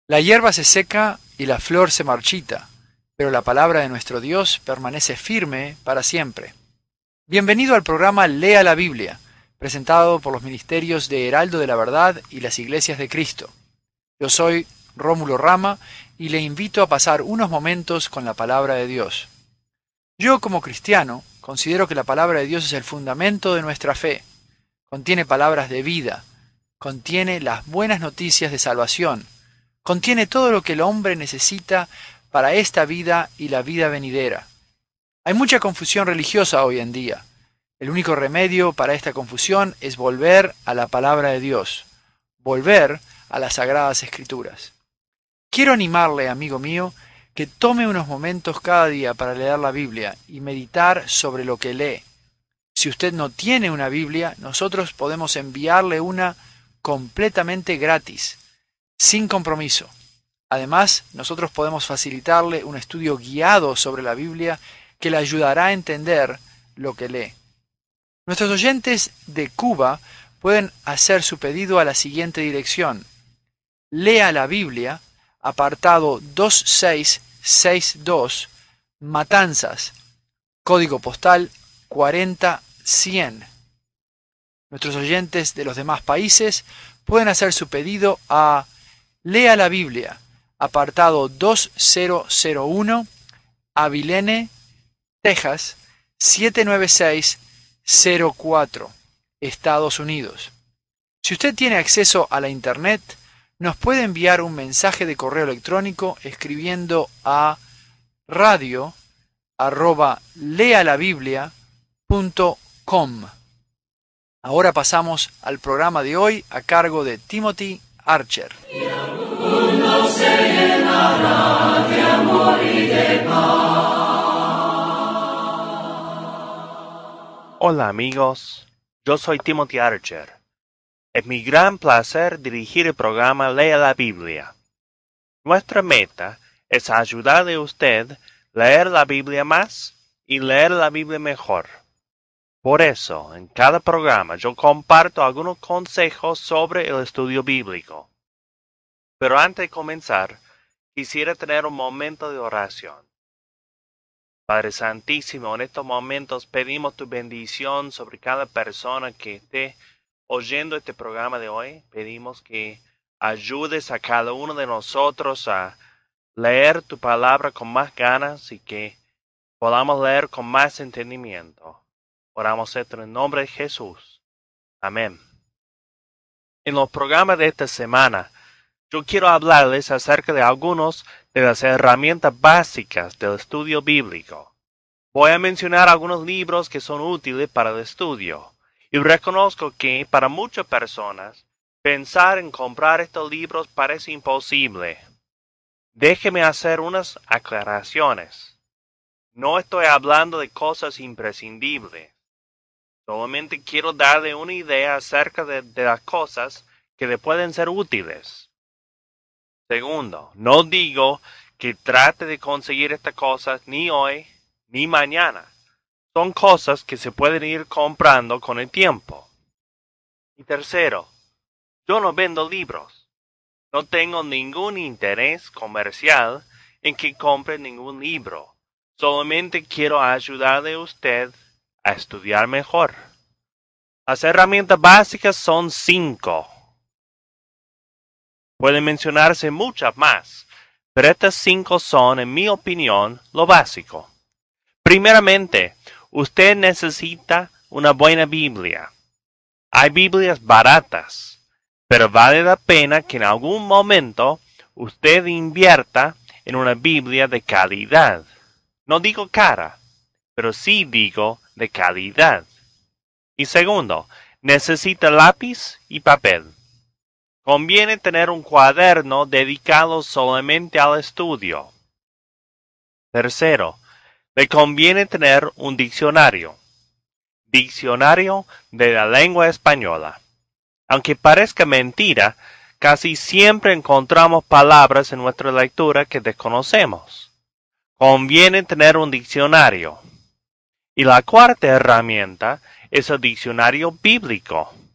La hierba se seca y la flor se marchita, pero la palabra de nuestro Dios permanece firme para siempre. Bienvenido al programa Lea la Biblia, presentado por los ministerios de Heraldo de la Verdad y las Iglesias de Cristo. Yo soy Rómulo Rama y le invito a pasar unos momentos con la palabra de Dios. Yo, como cristiano, considero que la palabra de Dios es el fundamento de nuestra fe. Contiene palabras de vida, contiene las buenas noticias de salvación, contiene todo lo que el hombre necesita para esta vida y la vida venidera. Hay mucha confusión religiosa hoy en día. El único remedio para esta confusión es volver a la palabra de Dios, volver a las Sagradas Escrituras. Quiero animarle, amigo mío, que tome unos momentos cada día para leer la Biblia y meditar sobre lo que lee. Si usted no tiene una Biblia, nosotros podemos enviarle una completamente gratis, sin compromiso. Además, nosotros podemos facilitarle un estudio guiado sobre la Biblia que le ayudará a entender lo que lee. Nuestros oyentes de Cuba pueden hacer su pedido a la siguiente dirección: Lea la Biblia, apartado 2662, Matanzas, código postal 40100. Nuestros oyentes de los demás países pueden hacer su pedido a Lea la Biblia, apartado 2001, Abilene, Texas 79604, Estados Unidos. Si usted tiene acceso a la Internet, nos puede enviar un mensaje de correo electrónico escribiendo a radio@lealabiblia.com. Ahora pasamos al programa de hoy a cargo de Timothy Archer. Hola amigos, yo soy Timothy Archer. Es mi gran placer dirigir el programa Lea la Biblia. Nuestra meta es ayudarle a usted a leer la Biblia más y leer la Biblia mejor. Por eso, en cada programa yo comparto algunos consejos sobre el estudio bíblico. Pero antes de comenzar, quisiera tener un momento de oración. Padre Santísimo, en estos momentos pedimos tu bendición sobre cada persona que esté oyendo este programa de hoy. Pedimos que ayudes a cada uno de nosotros a leer tu palabra con más ganas y que podamos leer con más entendimiento. Oramos esto en el nombre de Jesús. Amén. En los programas de esta semana, yo quiero hablarles acerca de algunas de las herramientas básicas del estudio bíblico. Voy a mencionar algunos libros que son útiles para el estudio. Y reconozco que para muchas personas, pensar en comprar estos libros parece imposible. Déjeme hacer unas aclaraciones. No estoy hablando de cosas imprescindibles. Solamente quiero darle una idea acerca de las cosas que le pueden ser útiles. Segundo, no digo que trate de conseguir estas cosas ni hoy ni mañana. Son cosas que se pueden ir comprando con el tiempo. Y tercero, yo no vendo libros. No tengo ningún interés comercial en que compre ningún libro. Solamente quiero ayudarle a usted a estudiar mejor. Las herramientas básicas son 5. Pueden mencionarse muchas más, pero estas 5 son, en mi opinión, lo básico. Primeramente, usted necesita una buena Biblia. Hay Biblias baratas, pero vale la pena que en algún momento usted invierta en una Biblia de calidad. No digo cara, pero sí digo de calidad. Y segundo, necesita lápiz y papel. Conviene tener un cuaderno dedicado solamente al estudio. Tercero, le conviene tener un diccionario. Diccionario de la lengua española. Aunque parezca mentira, casi siempre encontramos palabras en nuestra lectura que desconocemos. Conviene tener un diccionario. Y la cuarta herramienta es el diccionario bíblico.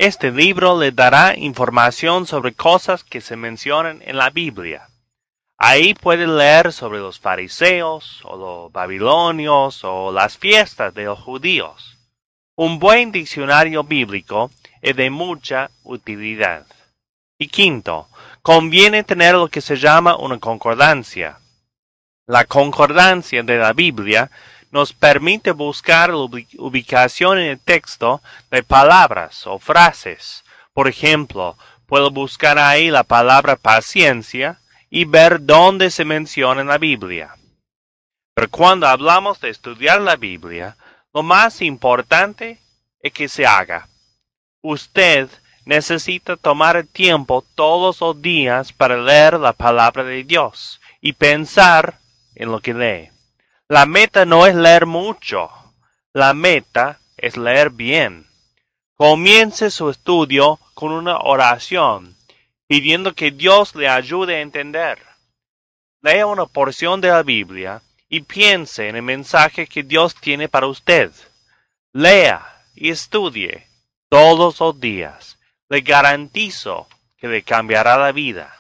Este libro le dará información sobre cosas que se mencionan en la Biblia. Ahí puede leer sobre los fariseos, o los babilonios, o las fiestas de los judíos. Un buen diccionario bíblico es de mucha utilidad. Y quinto, conviene tener lo que se llama una concordancia. La concordancia de la Biblia nos permite buscar la ubicación en el texto de palabras o frases. Por ejemplo, puedo buscar ahí la palabra paciencia y ver dónde se menciona en la Biblia. Pero cuando hablamos de estudiar la Biblia, lo más importante es que se haga. Usted necesita tomar el tiempo todos los días para leer la palabra de Dios y pensar en lo que lee. La meta no es leer mucho, la meta es leer bien. Comience su estudio con una oración, pidiendo que Dios le ayude a entender. Lea una porción de la Biblia y piense en el mensaje que Dios tiene para usted. Lea y estudie todos los días. Le garantizo que le cambiará la vida.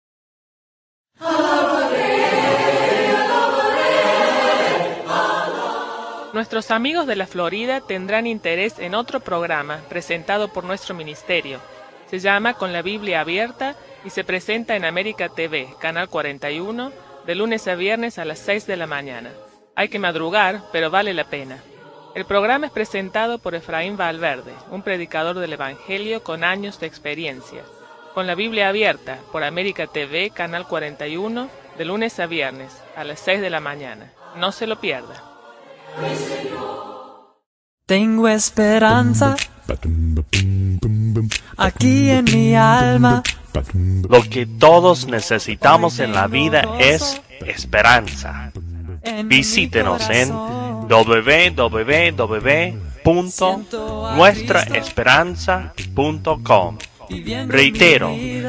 Nuestros amigos de la Florida tendrán interés en otro programa presentado por nuestro ministerio. Se llama Con la Biblia Abierta y se presenta en América TV, Canal 41, de lunes a viernes a las 6 de la mañana. Hay que madrugar, pero vale la pena. El programa es presentado por Efraín Valverde, un predicador del Evangelio con años de experiencia. Con la Biblia Abierta, por América TV, Canal 41, de lunes a viernes a las 6 de la mañana. No se lo pierda. Tengo esperanza aquí en mi alma. Lo que todos necesitamos en la vida es esperanza. Visítenos en www.nuestraesperanza.com. Reitero,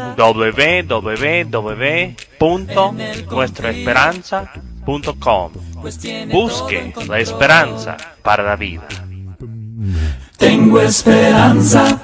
www.nuestraesperanza.com. Busque la esperanza para la vida. Tengo esperanza.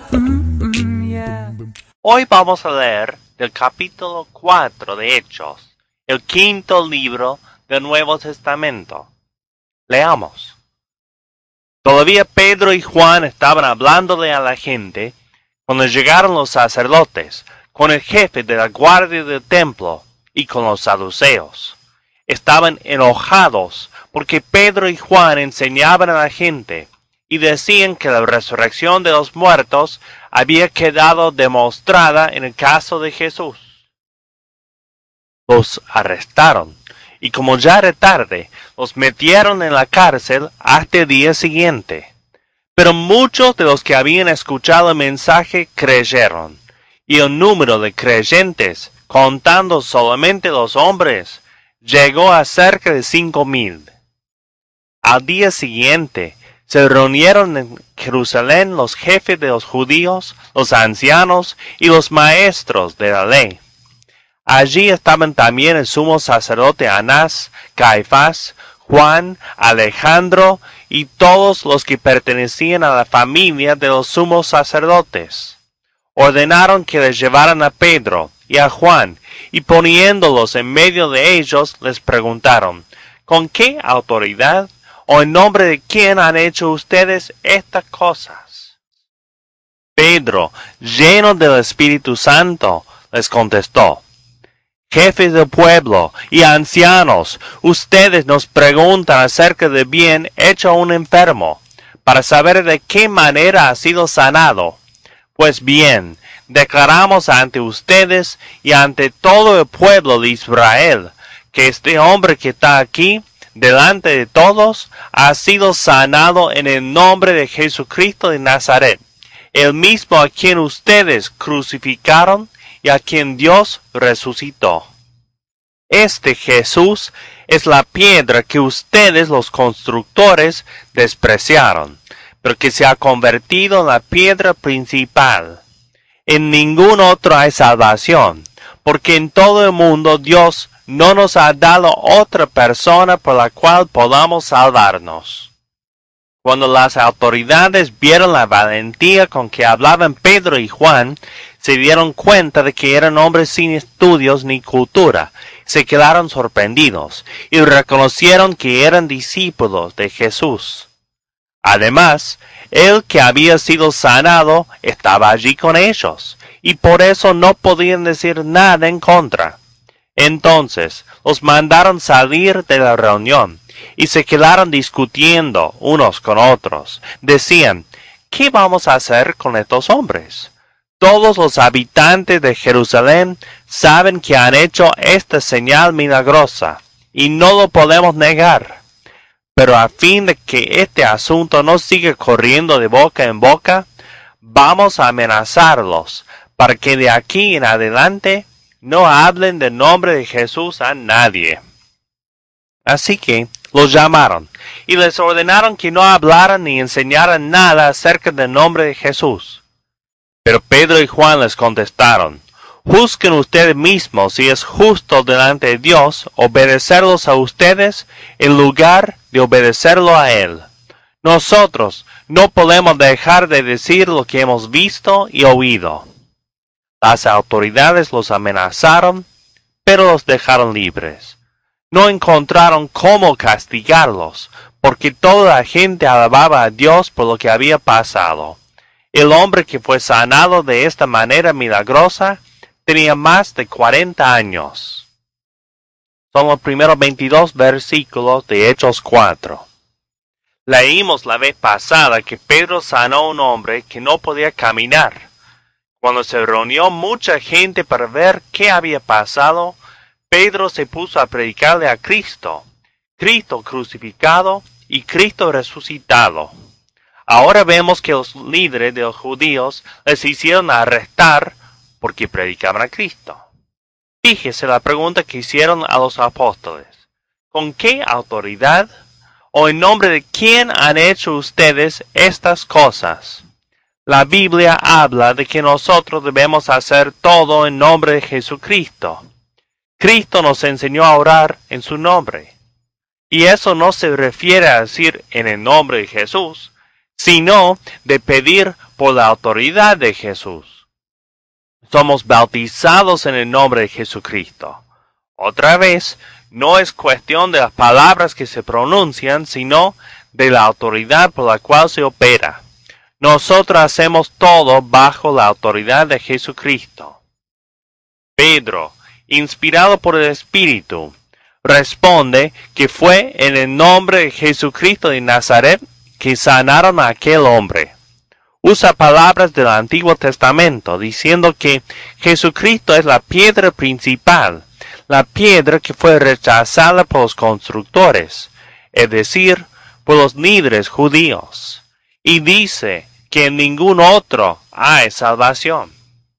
Hoy vamos a leer del capítulo 4 de Hechos, el quinto libro del Nuevo Testamento. Leamos. Todavía Pedro y Juan estaban hablándole a la gente cuando llegaron los sacerdotes, con el jefe de la guardia del templo y con los saduceos. Estaban enojados porque Pedro y Juan enseñaban a la gente y decían que la resurrección de los muertos había quedado demostrada en el caso de Jesús. Los arrestaron y como ya era tarde, los metieron en la cárcel hasta el día siguiente. Pero muchos de los que habían escuchado el mensaje creyeron, y el número de creyentes, contando solamente los hombres, llegó a cerca de 5,000. Al día siguiente, se reunieron en Jerusalén los jefes de los judíos, los ancianos y los maestros de la ley. Allí estaban también el sumo sacerdote Anás, Caifás, Juan, Alejandro y todos los que pertenecían a la familia de los sumos sacerdotes. Ordenaron que les llevaran a Pedro y a Juan, y poniéndolos en medio de ellos les preguntaron, ¿con qué autoridad o en nombre de quién han hecho ustedes estas cosas? Pedro, lleno del Espíritu Santo, les contestó, jefes del pueblo y ancianos, ustedes nos preguntan acerca del bien hecho a un enfermo, para saber de qué manera ha sido sanado. Pues bien, declaramos ante ustedes y ante todo el pueblo de Israel, que este hombre que está aquí, delante de todos, ha sido sanado en el nombre de Jesucristo de Nazaret, el mismo a quien ustedes crucificaron y a quien Dios resucitó. Este Jesús es la piedra que ustedes los constructores despreciaron, pero que se ha convertido en la piedra principal. En ningún otro hay salvación, porque en todo el mundo Dios no nos ha dado otra persona por la cual podamos salvarnos. Cuando las autoridades vieron la valentía con que hablaban Pedro y Juan, se dieron cuenta de que eran hombres sin estudios ni cultura. Se quedaron sorprendidos y reconocieron que eran discípulos de Jesús. Además, el que había sido sanado estaba allí con ellos, y por eso no podían decir nada en contra. Entonces los mandaron salir de la reunión, y se quedaron discutiendo unos con otros. Decían, ¿qué vamos a hacer con estos hombres? Todos los habitantes de Jerusalén saben que han hecho esta señal milagrosa, y no lo podemos negar. Pero a fin de que este asunto no siga corriendo de boca en boca, vamos a amenazarlos, para que de aquí en adelante no hablen del nombre de Jesús a nadie. Así que los llamaron, y les ordenaron que no hablaran ni enseñaran nada acerca del nombre de Jesús. Pero Pedro y Juan les contestaron, juzguen ustedes mismos si es justo delante de Dios obedecerlos a ustedes en lugar de obedecerlo a Él. Nosotros no podemos dejar de decir lo que hemos visto y oído. Las autoridades los amenazaron, pero los dejaron libres. No encontraron cómo castigarlos, porque toda la gente alababa a Dios por lo que había pasado. El hombre que fue sanado de esta manera milagrosa tenía más de 40 años. Son los primeros 22 versículos de Hechos 4. Leímos la vez pasada que Pedro sanó a un hombre que no podía caminar. Cuando se reunió mucha gente para ver qué había pasado, Pedro se puso a predicarle a Cristo, Cristo crucificado y Cristo resucitado. Ahora vemos que los líderes de los judíos les hicieron arrestar porque predicaban a Cristo. Fíjese la pregunta que hicieron a los apóstoles. ¿Con qué autoridad o en nombre de quién han hecho ustedes estas cosas? La Biblia habla de que nosotros debemos hacer todo en nombre de Jesucristo. Cristo nos enseñó a orar en su nombre. Y eso no se refiere a decir en el nombre de Jesús, sino de pedir por la autoridad de Jesús. Somos bautizados en el nombre de Jesucristo. Otra vez, no es cuestión de las palabras que se pronuncian, sino de la autoridad por la cual se opera. Nosotros hacemos todo bajo la autoridad de Jesucristo. Pedro, inspirado por el Espíritu, responde que fue en el nombre de Jesucristo de Nazaret que sanaron a aquel hombre. Usa palabras del Antiguo Testamento, diciendo que Jesucristo es la piedra principal, la piedra que fue rechazada por los constructores, es decir, por los líderes judíos. Y dice que en ningún otro hay salvación.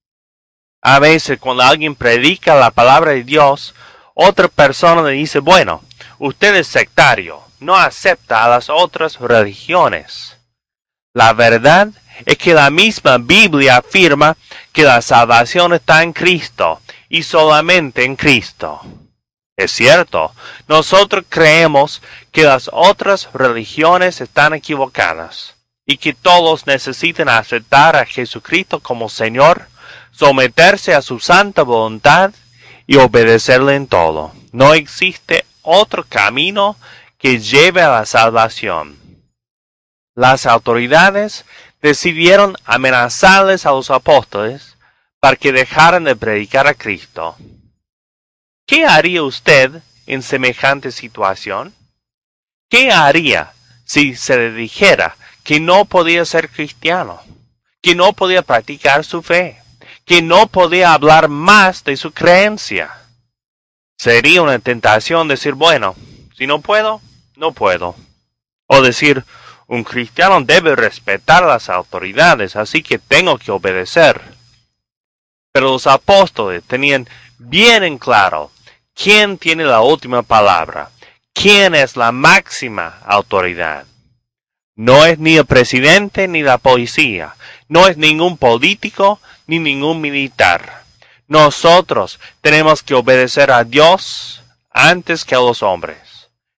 A veces cuando alguien predica la palabra de Dios, otra persona le dice, bueno, usted es sectario, no acepta a las otras religiones. La verdad es que la misma Biblia afirma que la salvación está en Cristo y solamente en Cristo. Es cierto, nosotros creemos que las otras religiones están equivocadas y que todos necesitan aceptar a Jesucristo como Señor, someterse a su santa voluntad y obedecerle en todo. No existe otro camino que lleve a la salvación. Las autoridades decidieron amenazarles a los apóstoles para que dejaran de predicar a Cristo. ¿Qué haría usted en semejante situación? ¿Qué haría si se le dijera que no podía ser cristiano, que no podía practicar su fe, que no podía hablar más de su creencia? Sería una tentación decir, bueno, si no puedo, no puedo. O decir, un cristiano debe respetar a las autoridades, así que tengo que obedecer. Pero los apóstoles tenían bien en claro quién tiene la última palabra, quién es la máxima autoridad. No es ni el presidente ni la policía, no es ningún político ni ningún militar. Nosotros tenemos que obedecer a Dios antes que a los hombres.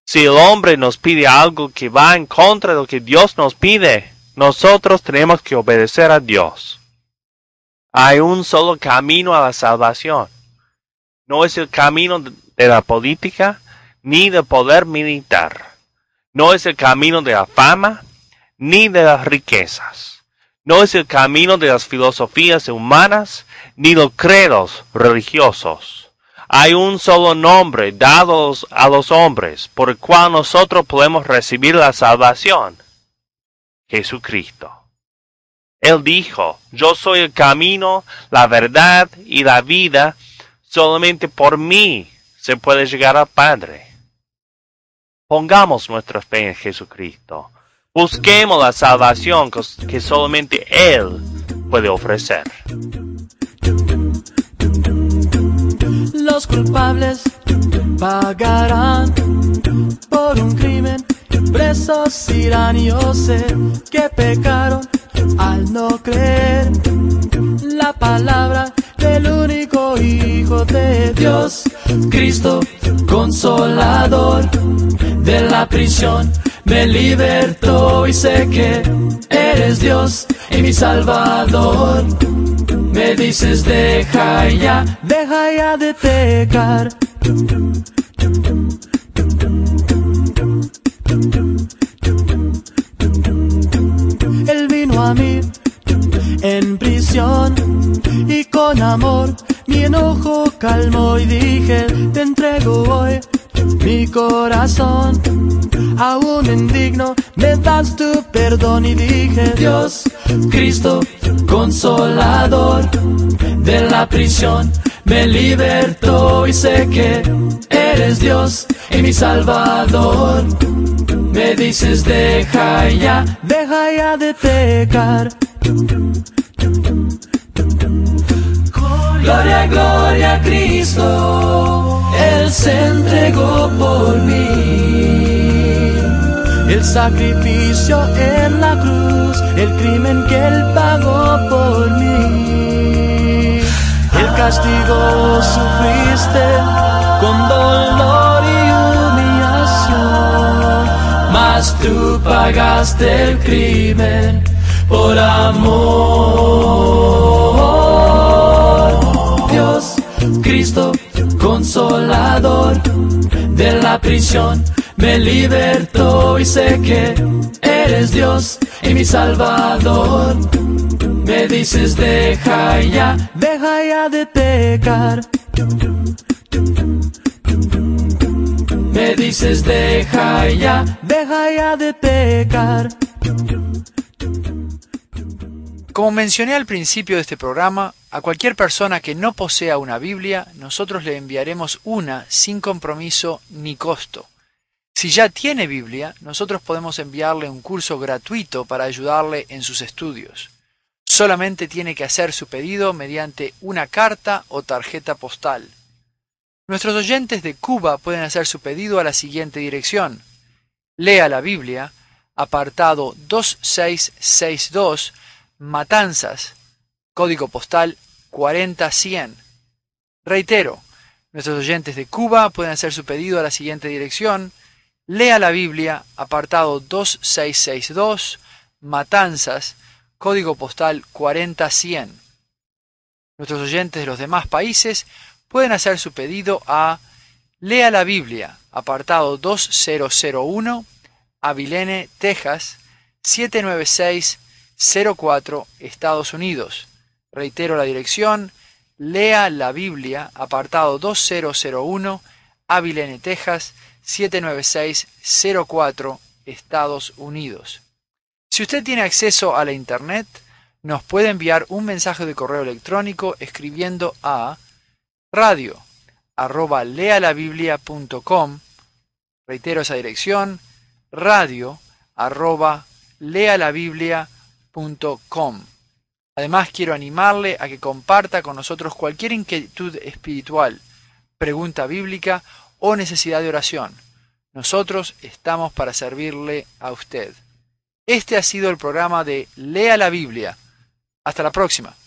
Si el hombre nos pide algo que va en contra de lo que Dios nos pide, nosotros tenemos que obedecer a Dios. Hay un solo camino a la salvación. No es el camino de la política ni del poder militar. No es el camino de la fama ni de las riquezas. No es el camino de las filosofías humanas ni los credos religiosos. Hay un solo nombre dado a los hombres por el cual nosotros podemos recibir la salvación: Jesucristo. Él dijo: yo soy el camino, la verdad y la vida. Solamente por mí se puede llegar al Padre. Pongamos nuestra fe en Jesucristo. Busquemos la salvación que solamente Él puede ofrecer. Los culpables pagarán por un crimen, presos irán, y yo sé que pecaron al no creer la palabra del único Hijo de Dios. Cristo, consolador de la prisión, me libertó y sé que eres Dios y mi Salvador. Me dices deja ya de pecar. Él vino a mí en prisión y con amor mi enojo calmó, y dije: te entrego hoy mi corazón. Aún indigno me das tu perdón, y dije: Dios, Cristo, consolador de la prisión, me libertó y sé que eres Dios y mi Salvador. Me dices deja ya de pecar. Gloria, gloria a Cristo, Él se entregó por mí. El sacrificio en la cruz, el crimen que Él pagó por mí. El castigo sufriste con dolor y humillación, mas tú pagaste el crimen por amor. Dios, Cristo, consolador de la prisión, me libertó y sé que eres Dios y mi Salvador. Me dices deja ya de pecar. Me dices deja ya de pecar. Como mencioné al principio de este programa, a cualquier persona que no posea una Biblia, nosotros le enviaremos una sin compromiso ni costo. Si ya tiene Biblia, nosotros podemos enviarle un curso gratuito para ayudarle en sus estudios. Solamente tiene que hacer su pedido mediante una carta o tarjeta postal. Nuestros oyentes de Cuba pueden hacer su pedido a la siguiente dirección: Lea la Biblia, apartado 2662, Matanzas, código postal 40100. Reitero, nuestros oyentes de Cuba pueden hacer su pedido a la siguiente dirección: Lea la Biblia, apartado 2662, Matanzas, código postal 40100. Nuestros oyentes de los demás países pueden hacer su pedido a Lea la Biblia, apartado 2001, Abilene, Texas, 79604, Estados Unidos. Reitero la dirección: Lea la Biblia, apartado 2001, Abilene, Texas, 79604, Estados Unidos. Si usted tiene acceso a la Internet, nos puede enviar un mensaje de correo electrónico escribiendo a radio@lealabiblia.com. Reitero esa dirección: radio@lealabiblia.com. Además, quiero animarle a que comparta con nosotros cualquier inquietud espiritual, pregunta bíblica o necesidad de oración. Nosotros estamos para servirle a usted. Este ha sido el programa de Lea la Biblia. Hasta la próxima.